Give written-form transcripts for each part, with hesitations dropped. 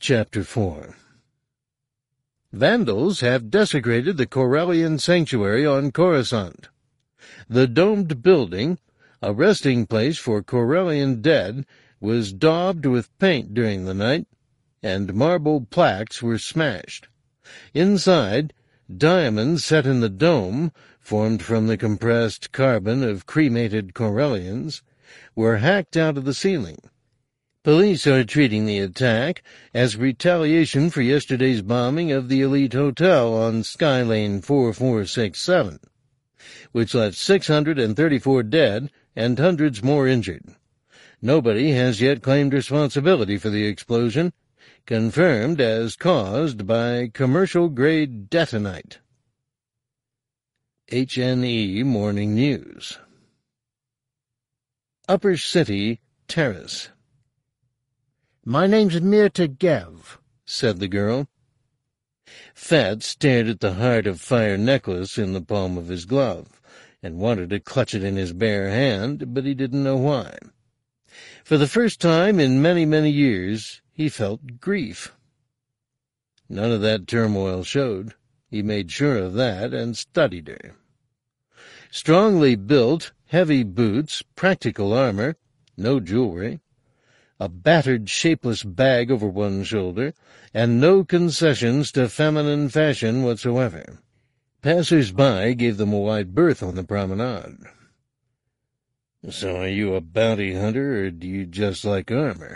Chapter 4. Vandals have desecrated the Corellian sanctuary on Coruscant. The domed building, a resting place for Corellian dead, was daubed with paint during the night, and marble plaques were smashed. Inside, diamonds set in the dome, formed from the compressed carbon of cremated Corellians, were hacked out of the ceiling. Police are treating the attack as retaliation for yesterday's bombing of the Elite Hotel on Skylane 4467, which left 634 dead and hundreds more injured. Nobody has yet claimed responsibility for the explosion, confirmed as caused by commercial-grade detonite. HNE Morning News. Upper City Terrace. "My name's Mirta Gev," said the girl. Fat stared at the Heart of Fire necklace in the palm of his glove, and wanted to clutch it in his bare hand, but he didn't know why. For the first time in many, many years, he felt grief. None of that turmoil showed. He made sure of that and studied her. Strongly built, heavy boots, practical armor, no jewelry, a battered, shapeless bag over one shoulder, and no concessions to feminine fashion whatsoever. Passers-by gave them a wide berth on the promenade. "So are you a bounty hunter, or do you just like armor?"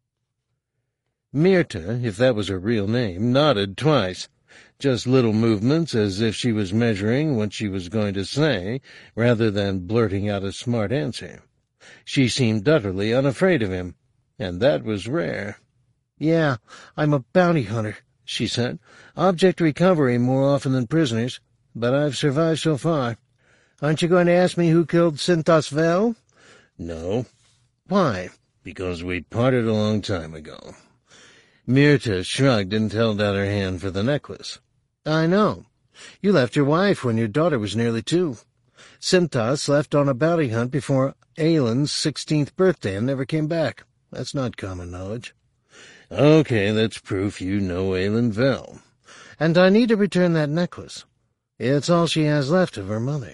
Mirta, if that was her real name, nodded twice, just little movements as if she was measuring what she was going to say, rather than blurting out a smart answer. She seemed utterly unafraid of him, and that was rare. "Yeah, I'm a bounty hunter," she said. "Object recovery more often than prisoners, but I've survived so far. Aren't you going to ask me who killed Sintas Vel?" "No." "Why?" "Because we parted a long time ago." Mirta shrugged and held out her hand for the necklace. "I know. You left your wife when your daughter was nearly 2. Sintas left on a bounty hunt before Aylin's 16th birthday and never came back. That's not common knowledge." "Okay, that's proof you know Aylin Vel." "And I need to return that necklace. It's all she has left of her mother."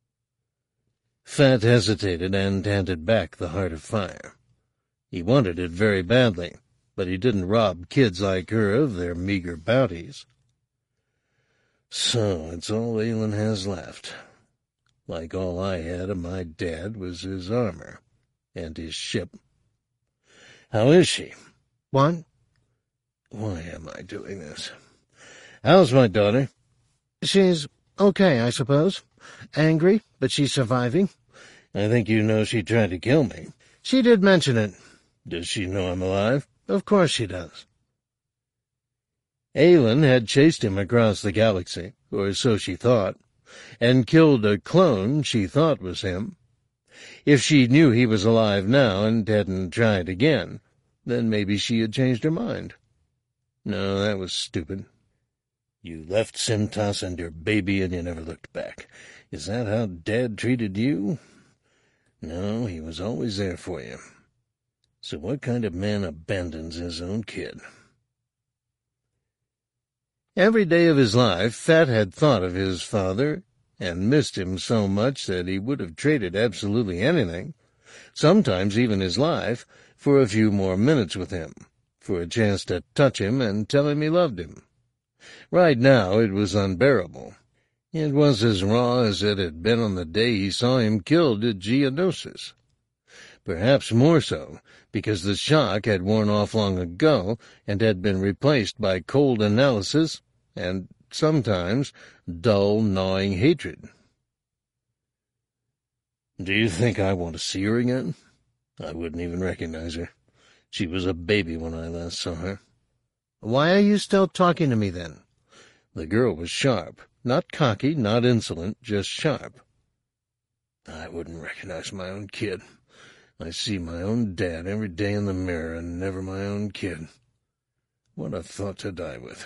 Fat hesitated and handed back the Heart of Fire. He wanted it very badly, but he didn't rob kids like her of their meager bounties. "So it's all Aylin has left. Like all I had of my dad was his armor, and his ship. How is she?" "What?" "Why am I doing this? How's my daughter?" "She's okay, I suppose. Angry, but she's surviving." "I think you know she tried to kill me." "She did mention it." "Does she know I'm alive?" "Of course she does." Aylin had chased him across the galaxy, or so she thought, and killed a clone she thought was him. If she knew he was alive now and hadn't tried again, then maybe she had changed her mind. No, that was stupid. "You left Sintas and your baby and you never looked back. Is that how Dad treated you?" "No, he was always there for you. So what kind of man abandons his own kid?" Every day of his life, Fat had thought of his father and missed him so much that he would have traded absolutely anything, sometimes even his life, for a few more minutes with him, for a chance to touch him and tell him he loved him. Right now it was unbearable. It was as raw as it had been on the day he saw him killed at Geonosis. Perhaps more so, because the shock had worn off long ago and had been replaced by cold analysis and, sometimes, dull, gnawing hatred. "Do you think I want to see her again? I wouldn't even recognize her. She was a baby when I last saw her." "Why are you still talking to me, then?" The girl was sharp, not cocky, not insolent, just sharp. "I wouldn't recognize my own kid. I see my own dad every day in the mirror, and never my own kid. What a thought to die with."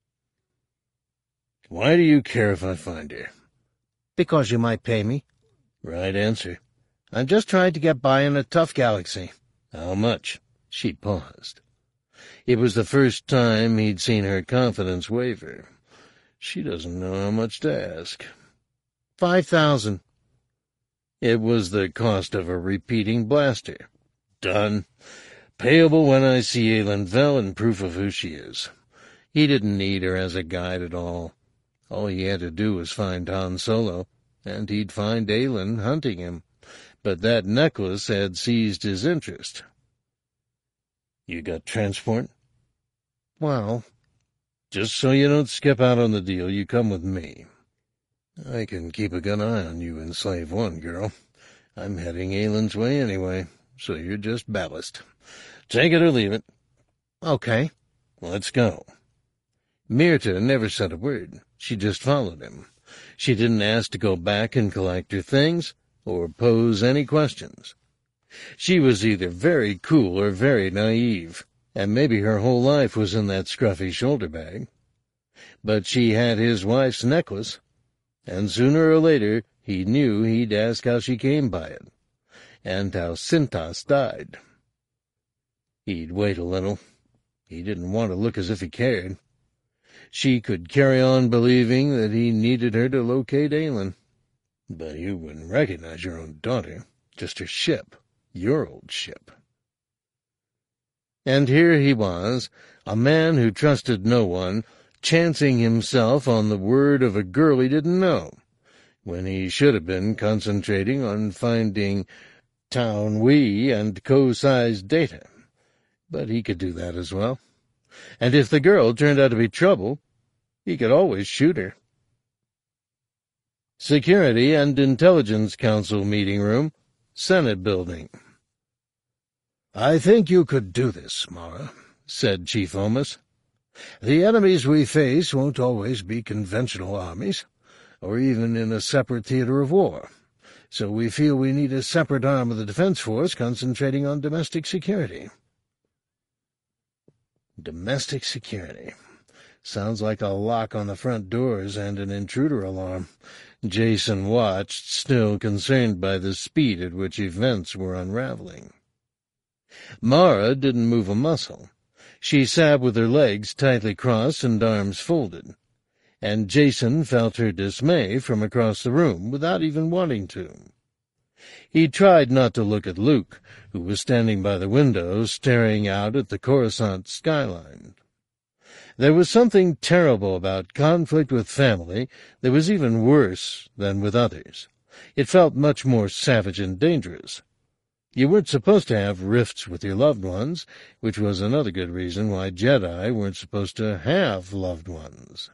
"Why do you care if I find her?" "Because you might pay me." "Right answer." "I'm just trying to get by in a tough galaxy." "How much?" She paused. It was the first time he'd seen her confidence waver. She doesn't know how much to ask. 5,000. It was the cost of a repeating blaster. Done. Payable when I see Aelin Vel and proof of who she is. He didn't need her as a guide at all. All he had to do was find Han Solo, and he'd find Aelin hunting him. But that necklace had seized his interest. You got transport? Well, just so you don't skip out on the deal, you come with me. I can keep a good eye on you in Slave One, girl. I'm heading Aelin's way anyway, so you're just ballast. Take it or leave it. Okay. Let's go. Mirta never said a word. She just followed him. She didn't ask to go back and collect her things, or pose any questions. She was either very cool or very naive, and maybe her whole life was in that scruffy shoulder bag. But she had his wife's necklace, and sooner or later he knew he'd ask how she came by it, and how Cintas died. He'd wait a little. He didn't want to look as if he cared. She could carry on believing that he needed her to locate Aelin. But you wouldn't recognize your own daughter, just her ship, your old ship. And here he was, a man who trusted no one, chancing himself on the word of a girl he didn't know, when he should have been concentrating on finding Taunwi and co-sized data. But he could do that as well. And if the girl turned out to be trouble, he could always shoot her. Security and Intelligence Council meeting room, Senate building. I think you could do this, Mara, said Chief Omas. The enemies we face won't always be conventional armies, or even in a separate theater of war. So we feel we need a separate arm of the Defense Force concentrating on domestic security. Domestic security. Sounds like a lock on the front doors and an intruder alarm. Jacen watched, still concerned by the speed at which events were unraveling. Mara didn't move a muscle. She sat with her legs tightly crossed and arms folded, and Jacen felt her dismay from across the room without even wanting to. He tried not to look at Luke, who was standing by the window staring out at the Coruscant skyline. There was something terrible about conflict with family that was even worse than with others. It felt much more savage and dangerous. You weren't supposed to have rifts with your loved ones, which was another good reason why Jedi weren't supposed to have loved ones.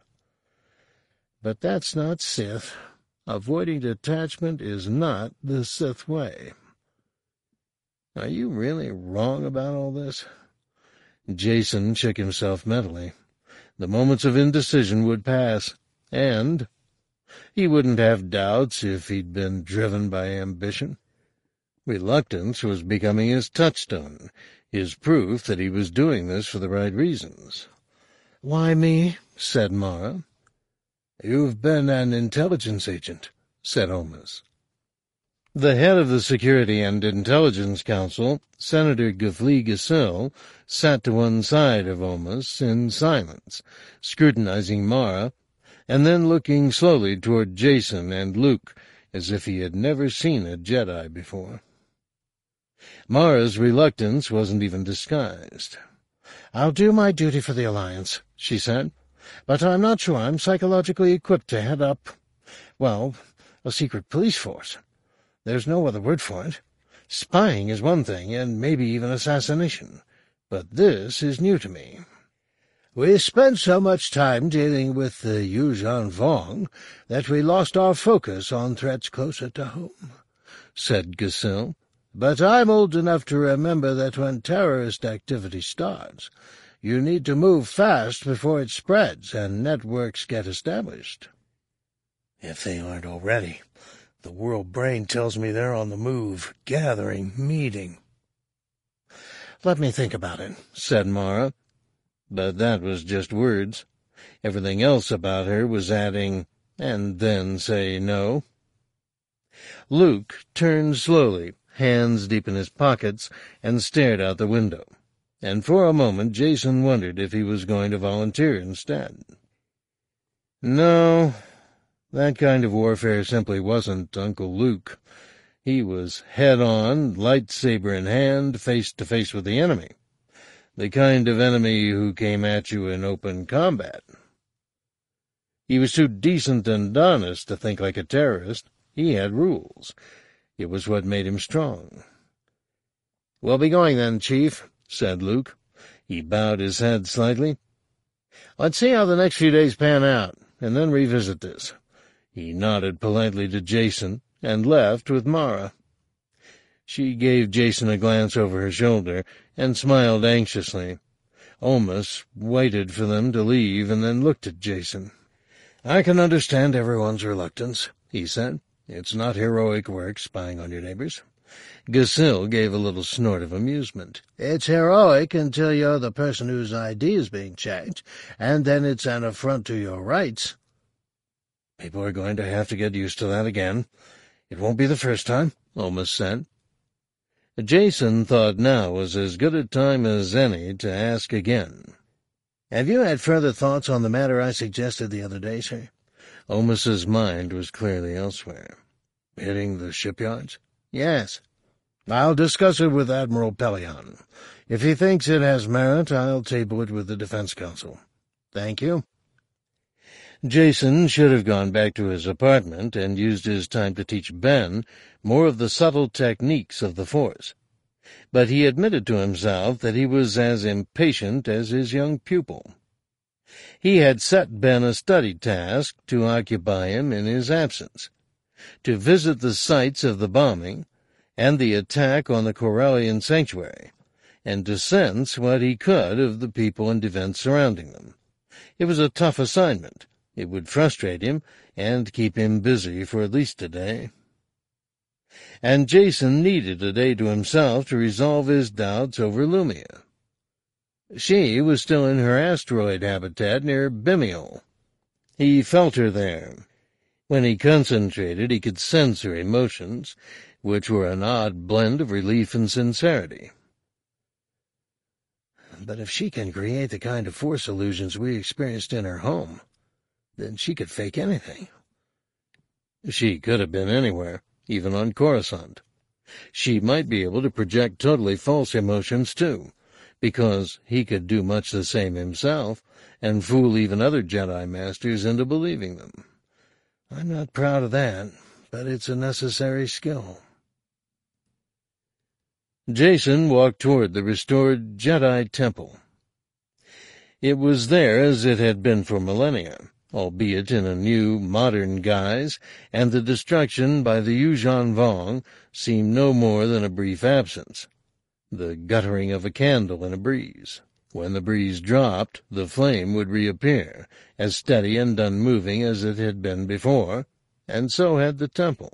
But that's not Sith. Avoiding detachment is not the Sith way. Are you really wrong about all this? Jacen shook himself mentally. The moments of indecision would pass, and he wouldn't have doubts if he'd been driven by ambition. Reluctance was becoming his touchstone, his proof that he was doing this for the right reasons. "Why me?" said Mara. "You've been an intelligence agent," said Omas. The head of the Security and Intelligence Council, Senator Gaflee Gasil, sat to one side of Omas in silence, scrutinizing Mara, and then looking slowly toward Jacen and Luke, as if he had never seen a Jedi before. Mara's reluctance wasn't even disguised. "I'll do my duty for the Alliance," she said, "but I'm not sure I'm psychologically equipped to head up, well, a secret police force. There's no other word for it. Spying is one thing, and maybe even assassination, but this is new to me." "We spent so much time dealing with the Yuuzhan Vong that we lost our focus on threats closer to home," said Gasil. "But I'm old enough to remember that when terrorist activity starts, you need to move fast before it spreads and networks get established." "If they aren't already. The world brain tells me they're on the move, gathering, meeting." "Let me think about it," said Mara. But that was just words. Everything else about her was adding, and then say no. Luke turned slowly, hands deep in his pockets, and stared out the window. and for a moment Jason wondered if he was going to volunteer instead. No, that kind of warfare simply wasn't Uncle Luke. He was head-on, lightsaber in hand, face-to-face with the enemy. The kind of enemy who came at you in open combat. He was too decent and honest to think like a terrorist. He had rules. It was what made him strong. "We'll be going then, Chief," said Luke. He bowed his head slightly. "Let's see how the next few days pan out, and then revisit this." He nodded politely to Jason and left with Mara. She gave Jason a glance over her shoulder and smiled anxiously. Omus waited for them to leave and then looked at Jason. "I can understand everyone's reluctance," he said. "It's not heroic work spying on your neighbors." Ghasil gave a little snort of amusement. "It's heroic until you're the person whose ID is being checked, and then it's an affront to your rights." "People are going to have to get used to that again. It won't be the first time," Omus said. Jason thought now was as good a time as any to ask again. "Have you had further thoughts on the matter I suggested the other day, sir?" Omus's mind was clearly elsewhere. "Hitting the shipyards?" "Yes. I'll discuss it with Admiral Pelion. If he thinks it has merit, I'll table it with the Defense Council." "Thank you." Jason should have gone back to his apartment and used his time to teach Ben more of the subtle techniques of the Force. But he admitted to himself that he was as impatient as his young pupil. He had set Ben a study task to occupy him in his absence, to visit the sites of the bombing and the attack on the Corellian sanctuary, and to sense what he could of the people and events surrounding them. It was a tough assignment. It would frustrate him and keep him busy for at least a day. And Jason needed a day to himself to resolve his doubts over Lumia. She was still in her asteroid habitat near Bimial. He felt her there. When he concentrated, he could sense her emotions, which were an odd blend of relief and sincerity. But if she can create the kind of Force illusions we experienced in her home, then she could fake anything. She could have been anywhere, even on Coruscant. She might be able to project totally false emotions, too, because he could do much the same himself and fool even other Jedi Masters into believing them. I'm not proud of that, but it's a necessary skill. Jason walked toward the restored Jedi Temple. It was there as it had been for millennia, albeit in a new, modern guise, and the destruction by the Yuuzhan Vong seemed no more than a brief absence, the guttering of a candle in a breeze. When the breeze dropped, the flame would reappear, as steady and unmoving as it had been before, and so had the temple.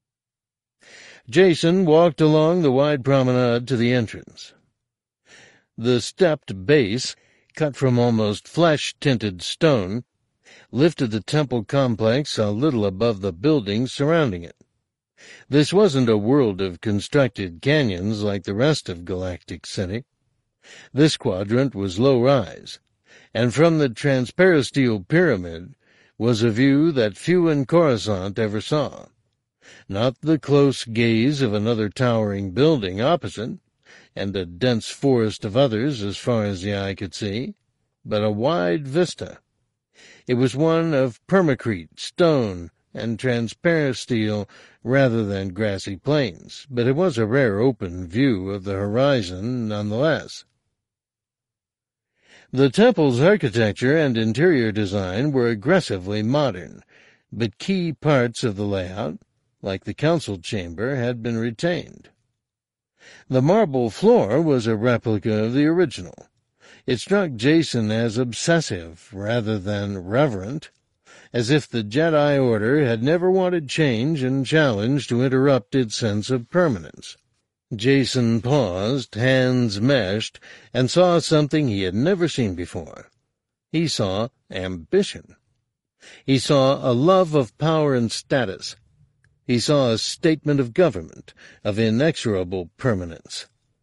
Jason walked along the wide promenade to the entrance. The stepped base, cut from almost flesh-tinted stone, lifted the temple complex a little above the buildings surrounding it. This wasn't a world of constructed canyons like the rest of Galactic City. This quadrant was low-rise, and from the Transparisteel Pyramid was a view that few in Coruscant ever saw. Not the close gaze of another towering building opposite, and a dense forest of others as far as the eye could see, but a wide vista. It was one of permacrete, stone, and transparisteel rather than grassy plains, but it was a rare open view of the horizon nonetheless. The temple's architecture and interior design were aggressively modern, but key parts of the layout, like the council chamber, had been retained. The marble floor was a replica of the original. It struck Jason as obsessive rather than reverent, as if the Jedi Order had never wanted change and challenge to interrupt its sense of permanence. Jason paused, hands meshed, and saw something he had never seen before. He saw ambition. He saw a love of power and status. He saw a statement of government, of inexorable permanence.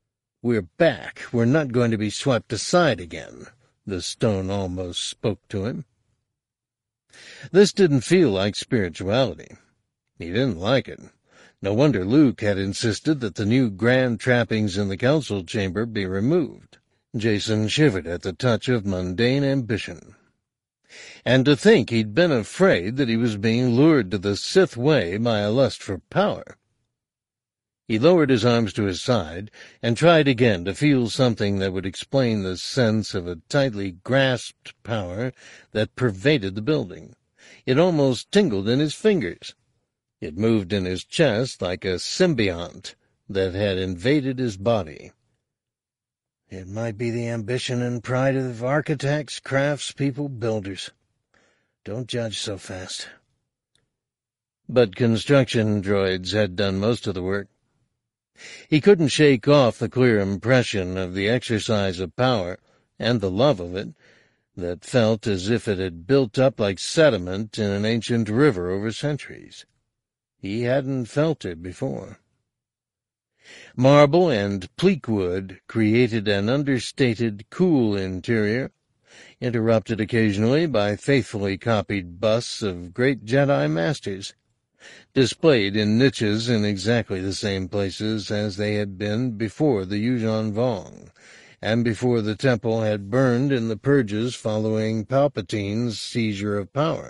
We're back. We're not going to be swept aside again, the stone almost spoke to him. This didn't feel like spirituality. He didn't like it. No wonder Luke had insisted that the new grand trappings in the council chamber be removed. Jason shivered at the touch of mundane ambition. And to think he'd been afraid that he was being lured to the Sith way by a lust for power. He lowered his arms to his side and tried again to feel something that would explain the sense of a tightly grasped power that pervaded the building. It almost tingled in his fingers. It moved in his chest like a symbiont that had invaded his body. It might be the ambition and pride of architects, craftspeople, builders. Don't judge so fast. But construction droids had done most of the work. He couldn't shake off the clear impression of the exercise of power and the love of it that felt as if it had built up like sediment in an ancient river over centuries. He hadn't felt it before. Marble and pleak wood created an understated, cool interior, interrupted occasionally by faithfully copied busts of great Jedi masters, displayed in niches in exactly the same places as they had been before the Yuuzhan Vong, and before the temple had burned in the purges following Palpatine's seizure of power.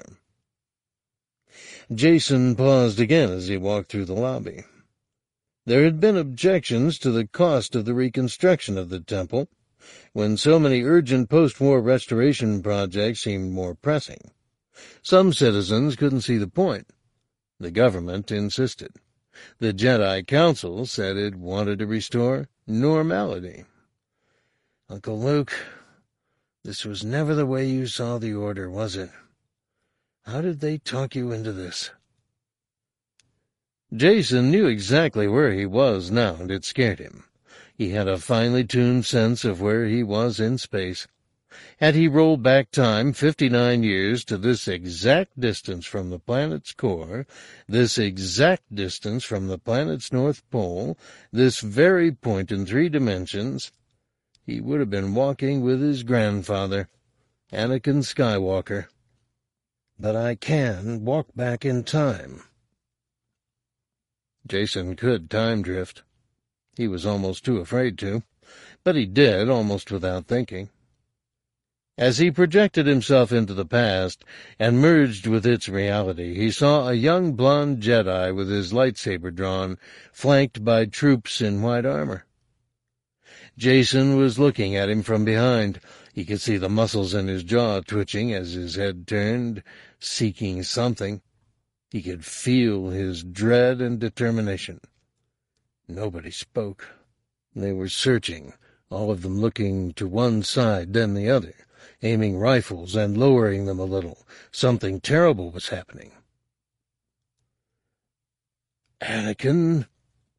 Jason paused again as he walked through the lobby. There had been objections to the cost of the reconstruction of the temple, when so many urgent post-war restoration projects seemed more pressing. Some citizens couldn't see the point. The government insisted. The Jedi Council said it wanted to restore normality. Uncle Luke, this was never the way you saw the Order, was it? How did they talk you into this? Jason knew exactly where he was now, and it scared him. He had a finely tuned sense of where he was in space. Had he rolled back time 59 years to this exact distance from the planet's core, this exact distance from the planet's North Pole, this very point in 3 dimensions, he would have been walking with his grandfather, Anakin Skywalker. But I can walk back in time. Jason could time drift. He was almost too afraid to, but he did almost without thinking. As he projected himself into the past and merged with its reality, he saw a young blonde Jedi with his lightsaber drawn, flanked by troops in white armor. Jason was looking at him from behind. He could see the muscles in his jaw twitching as his head turned, seeking something. He could feel his dread and determination. Nobody spoke. They were searching, all of them looking to one side, then the other, aiming rifles and lowering them a little. Something terrible was happening. Anakin?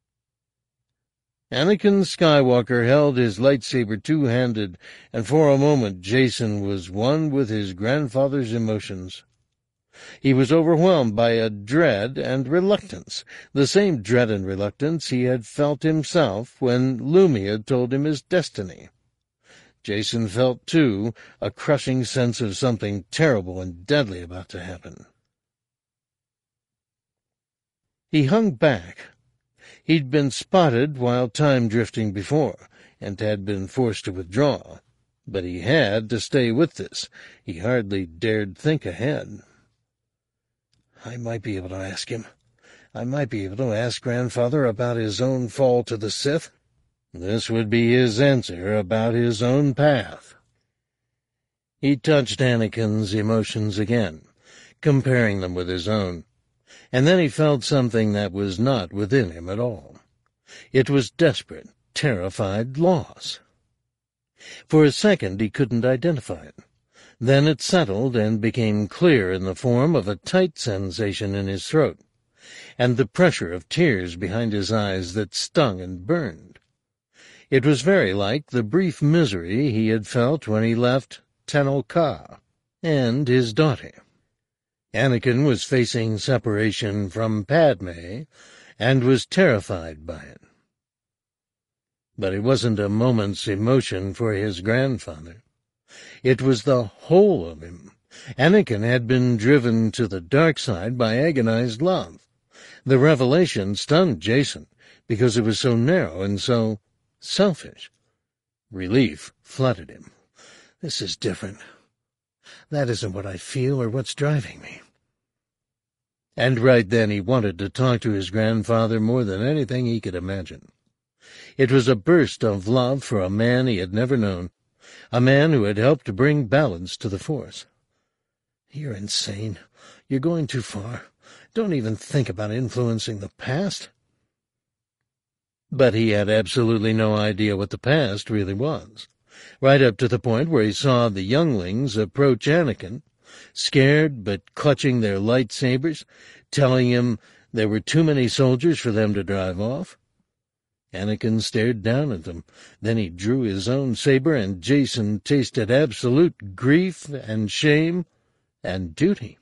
Anakin Skywalker held his lightsaber two-handed, and for a moment Jason was one with his grandfather's emotions. He was overwhelmed by a dread and reluctance, the same dread and reluctance he had felt himself when Lumia told him his destiny. Jason felt, too, a crushing sense of something terrible and deadly about to happen. He hung back. He'd been spotted while time-drifting before, and had been forced to withdraw. But he had to stay with this. He hardly dared think ahead. I might be able to ask him. I might be able to ask Grandfather about his own fall to the Sith. This would be his answer about his own path. He touched Anakin's emotions again, comparing them with his own, and then he felt something that was not within him at all. It was desperate, terrified loss. For a second he couldn't identify it. Then it settled and became clear in the form of a tight sensation in his throat, and the pressure of tears behind his eyes that stung and burned. It was very like the brief misery he had felt when he left Tenel Ka and his daughter. Anakin was facing separation from Padme, and was terrified by it. But it wasn't a moment's emotion for his grandfather. It was the whole of him. Anakin had been driven to the dark side by agonized love. The revelation stunned Jacen because it was so narrow and so selfish. Relief flooded him. This is different. That isn't what I feel or what's driving me. And right then he wanted to talk to his grandfather more than anything he could imagine. It was a burst of love for a man he had never known, a man who had helped to bring balance to the Force. You're insane. You're going too far. Don't even think about influencing the past. But he had absolutely no idea what the past really was, right up to the point where he saw the younglings approach Anakin, scared but clutching their lightsabers, telling him there were too many soldiers for them to drive off. Anakin stared down at them. Then he drew his own saber, and Jacen tasted absolute grief and shame and duty.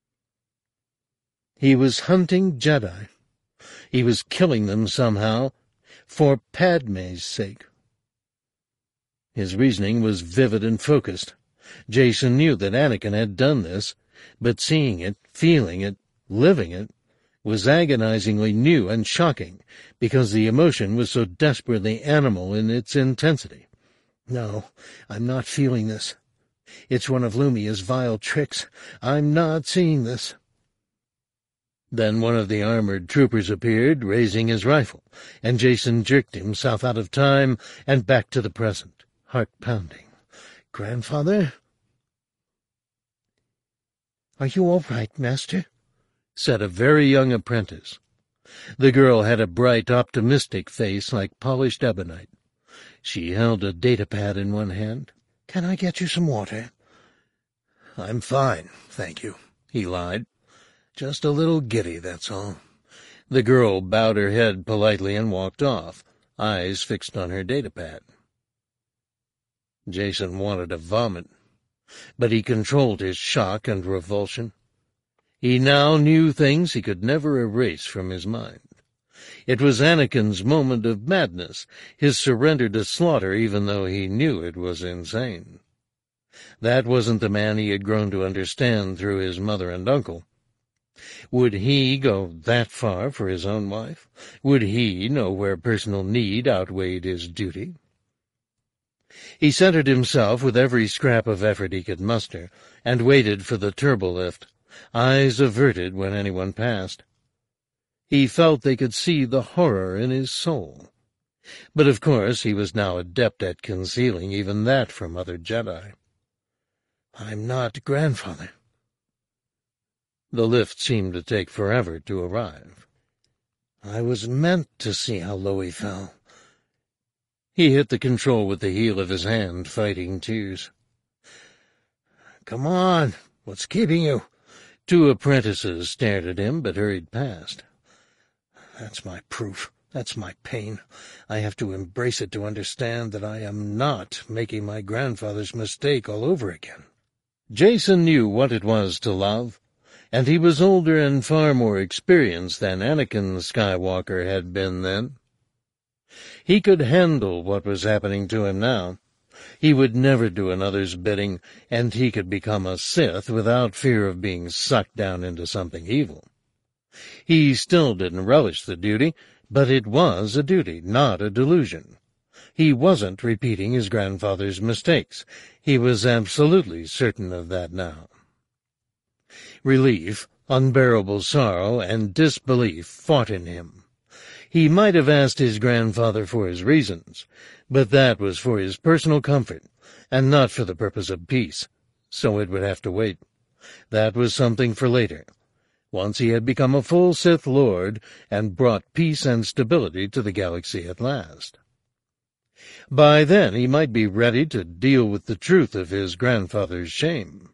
He was hunting Jedi. He was killing them somehow, for Padme's sake. His reasoning was vivid and focused. Jacen knew that Anakin had done this, but seeing it, feeling it, living it, was agonizingly new and shocking, because the emotion was so desperately animal in its intensity. No, I'm not feeling this. It's one of Lumiya's vile tricks. I'm not seeing this. Then one of the armored troopers appeared, raising his rifle, and Jacen jerked himself out of time and back to the present, heart pounding. "Grandfather?" "Are you all right, Master?" said a very young apprentice. The girl had a bright, optimistic face like polished ebonite. She held a datapad in one hand. "Can I get you some water?" "I'm fine, thank you," he lied. "Just a little giddy, that's all." The girl bowed her head politely and walked off, eyes fixed on her datapad. Jacen wanted to vomit, but he controlled his shock and revulsion. He now knew things he could never erase from his mind. It was Anakin's moment of madness, his surrender to slaughter even though he knew it was insane. That wasn't the man he had grown to understand through his mother and uncle. Would he go that far for his own wife? Would he know where personal need outweighed his duty? He centered himself with every scrap of effort he could muster, and waited for the turbolift, eyes averted when anyone passed. He felt they could see the horror in his soul. But of course he was now adept at concealing even that from other Jedi. "I'm not grandfather." The lift seemed to take forever to arrive. "I was meant to see how low he fell." He hit the control with the heel of his hand, fighting tears. "Come on, what's keeping you?" Two apprentices stared at him, but hurried past. "That's my proof. That's my pain. I have to embrace it to understand that I am not making my grandfather's mistake all over again." Jacen knew what it was to love, and he was older and far more experienced than Anakin Skywalker had been then. He could handle what was happening to him now. He would never do another's bidding, and he could become a Sith without fear of being sucked down into something evil. He still didn't relish the duty, but it was a duty, not a delusion. He wasn't repeating his grandfather's mistakes. He was absolutely certain of that now. Relief, unbearable sorrow, and disbelief fought in him. He might have asked his grandfather for his reasons, but that was for his personal comfort, and not for the purpose of peace, so it would have to wait. That was something for later, once he had become a full Sith Lord and brought peace and stability to the galaxy at last. By then he might be ready to deal with the truth of his grandfather's shame.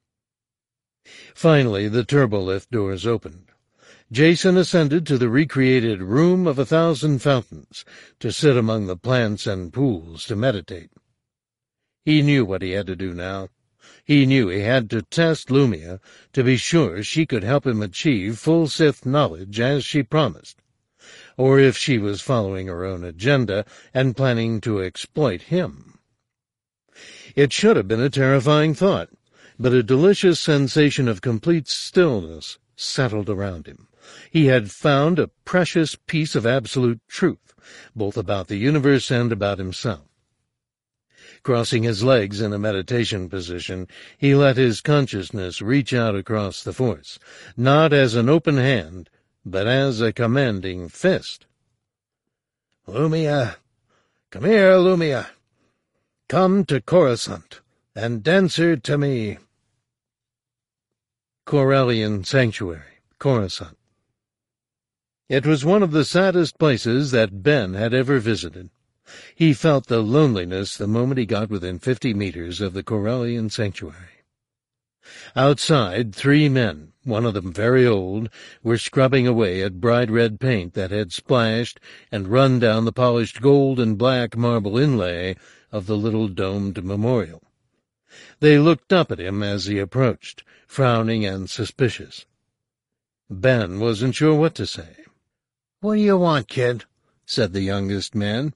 Finally, the turbolift doors opened. Jacen ascended to the recreated Room of 1,000 Fountains to sit among the plants and pools to meditate. He knew what he had to do now. He knew he had to test Lumiya to be sure she could help him achieve full Sith knowledge as she promised. or if she was following her own agenda and planning to exploit him. It should have been a terrifying thought, but a delicious sensation of complete stillness settled around him. He had found a precious piece of absolute truth, both about the universe and about himself. Crossing his legs in a meditation position, he let his consciousness reach out across the force, not as an open hand, but as a commanding fist. "Lumia! Come here, Lumia! Come to Coruscant, and answer to me." Corellian Sanctuary, Coruscant. It was one of the saddest places that Ben had ever visited. He felt the loneliness the moment he got within 50 meters of the Corellian Sanctuary. Outside, 3 men, one of them very old, were scrubbing away at bright red paint that had splashed and run down the polished gold and black marble inlay of the little domed memorial. They looked up at him as he approached, frowning and suspicious. Ben wasn't sure what to say. "What do you want, kid?" said the youngest man.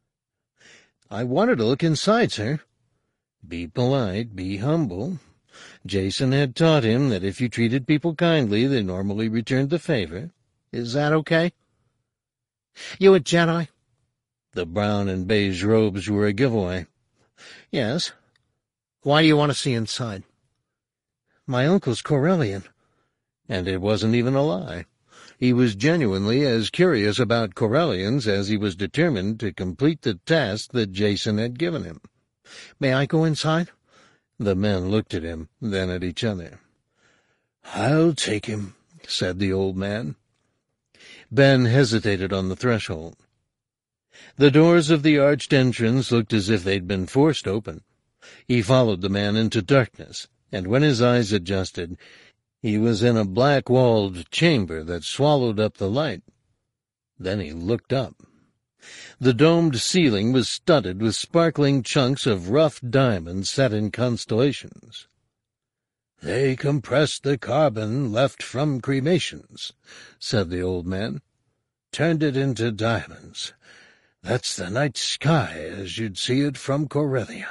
"I wanted to look inside, sir." "Be polite, be humble. Jason had taught him that if you treated people kindly, they normally returned the favor. Is that okay?" "You a Jedi?" The brown and beige robes were a giveaway. "Yes." "Why do you want to see inside?" "My uncle's Corellian." And it wasn't even a lie. He was genuinely as curious about Corellians as he was determined to complete the task that Jason had given him. "May I go inside?" The men looked at him, then at each other. "I'll take him," said the old man. Ben hesitated on the threshold. The doors of the arched entrance looked as if they'd been forced open. He followed the man into darkness, and when his eyes adjusted, he was in a black-walled chamber that swallowed up the light. Then he looked up. The domed ceiling was studded with sparkling chunks of rough diamond set in constellations. "They compressed the carbon left from cremations," said the old man. "Turned it into diamonds. That's the night sky as you'd see it from Corellia."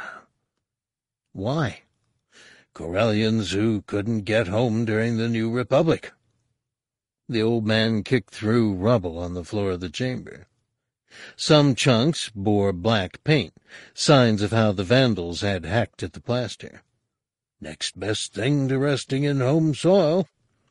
"Why?" "Corellians who couldn't get home during the New Republic." The old man kicked through rubble on the floor of the chamber. Some chunks bore black paint, signs of how the Vandals had hacked at the plaster. "Next best thing to resting in home soil."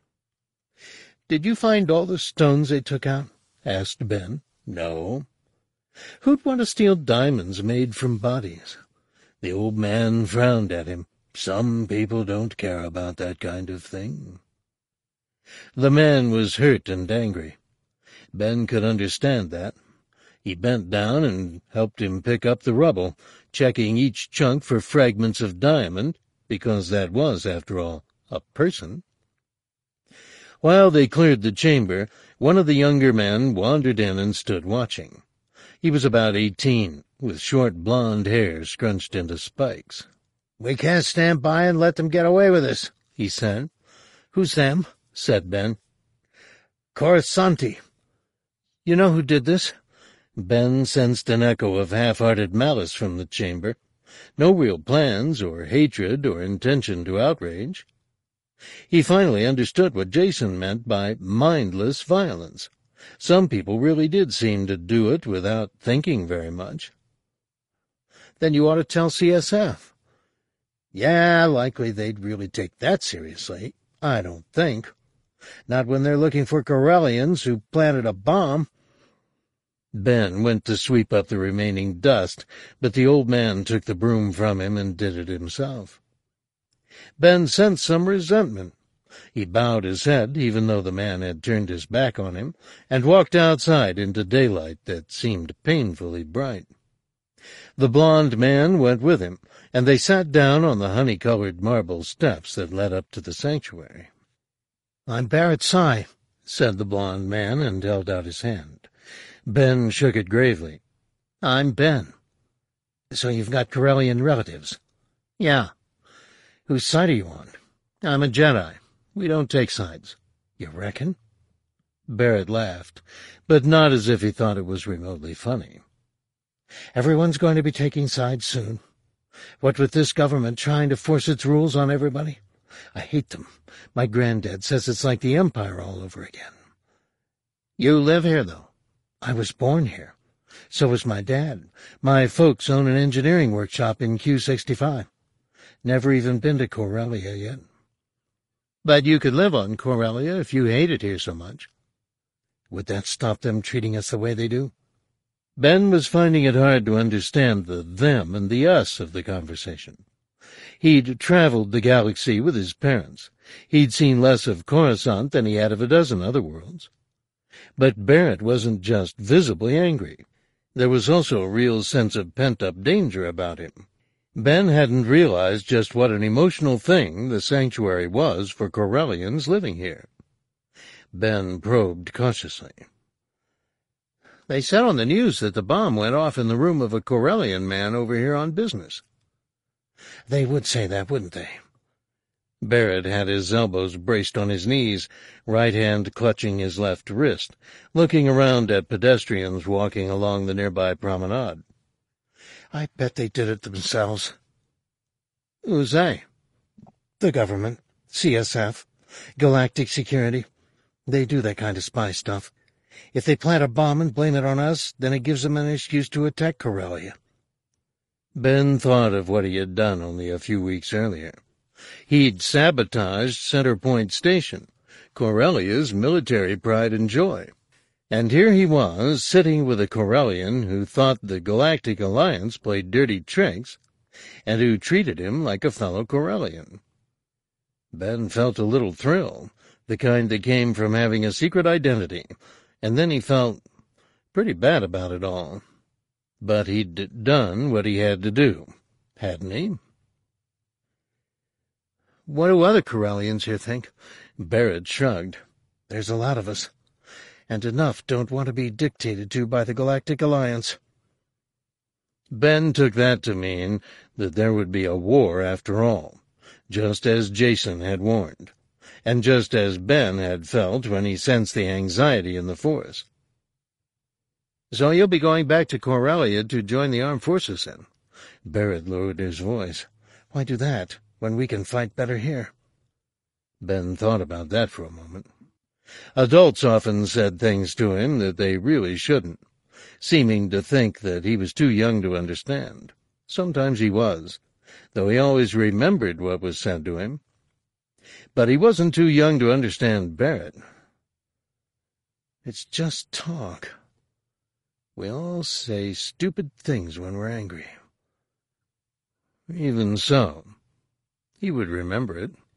"Did you find all the stones they took out?" asked Ben. "No." "Who'd want to steal diamonds made from bodies?" The old man frowned at him. "Some people don't care about that kind of thing." The man was hurt and angry. Ben could understand that. He bent down and helped him pick up the rubble, checking each chunk for fragments of diamond, because that was, after all, a person. While they cleared the chamber, one of the younger men wandered in and stood watching. He was about 18, with short blonde hair scrunched into spikes. "We can't stand by and let them get away with this," he said. "Who's them?" said Ben. "Coruscanti." "You know who did this?" Ben sensed an echo of half-hearted malice from the chamber. No real plans or hatred or intention to outrage. He finally understood what Jason meant by mindless violence. Some people really did seem to do it without thinking very much. "Then you ought to tell CSF." "Yeah, likely they'd really take that seriously. I don't think. Not when they're looking for Corellians who planted a bomb." Ben went to sweep up the remaining dust, but the old man took the broom from him and did it himself. Ben sensed some resentment. He bowed his head, even though the man had turned his back on him, and walked outside into daylight that seemed painfully bright. The blond man went with him, and they sat down on the honey-colored marble steps that led up to the sanctuary. "I'm Barrett Sy," said the blond man, and held out his hand. Ben shook it gravely. "I'm Ben." "So you've got Corellian relatives?" "Yeah." "Whose side are you on?" "I'm a Jedi. We don't take sides." "You reckon?" Barrett laughed, but not as if he thought it was remotely funny. Everyone's going to be taking sides soon. What with this government trying to force its rules on everybody, I hate them. My granddad says it's like the Empire all over again. You live here, though? I was born here. So was my dad. My folks own an engineering workshop in Q65. Never even been to Corellia yet. But you could live on Corellia if you hate it here so much. Would that stop them treating us the way they do? Ben was finding it hard to understand the them and the us of the conversation. He'd traveled the galaxy with his parents. He'd seen less of Coruscant than he had of a dozen other worlds. But Barrett wasn't just visibly angry. There was also a real sense of pent-up danger about him. Ben hadn't realized just what an emotional thing the sanctuary was for Corellians living here. Ben probed cautiously. They said on the news that the bomb went off in the room of a Corellian man over here on business. They would say that, wouldn't they? Barrett had his elbows braced on his knees, right hand clutching his left wrist, looking around at pedestrians walking along the nearby promenade. I bet they did it themselves. Who's they? The government, CSF, Galactic Security. They do that kind of spy stuff. If they plant a bomb and blame it on us, then it gives them an excuse to attack Corellia. Ben thought of what he had done only a few weeks earlier. He'd sabotaged Center Point Station, Corellia's military pride and joy. And here he was, sitting with a Corellian who thought the Galactic Alliance played dirty tricks, and who treated him like a fellow Corellian. Ben felt a little thrill, the kind that came from having a secret identity, and then he felt pretty bad about it all. But he'd done what he had to do, hadn't he? What do other Corellians here think? Barrett shrugged. There's a lot of us, and enough don't want to be dictated to by the Galactic Alliance. Ben took that to mean that there would be a war after all, just as Jason had warned, and just as Ben had felt when he sensed the anxiety in the force. So you'll be going back to Corellia to join the armed forces, then? Barrett lowered his voice. Why do that, when we can fight better here? Ben thought about that for a moment. Adults often said things to him that they really shouldn't, seeming to think that he was too young to understand. Sometimes he was, though he always remembered what was said to him. But he wasn't too young to understand Barrett. It's just talk. We all say stupid things when we're angry. Even so, he would remember it.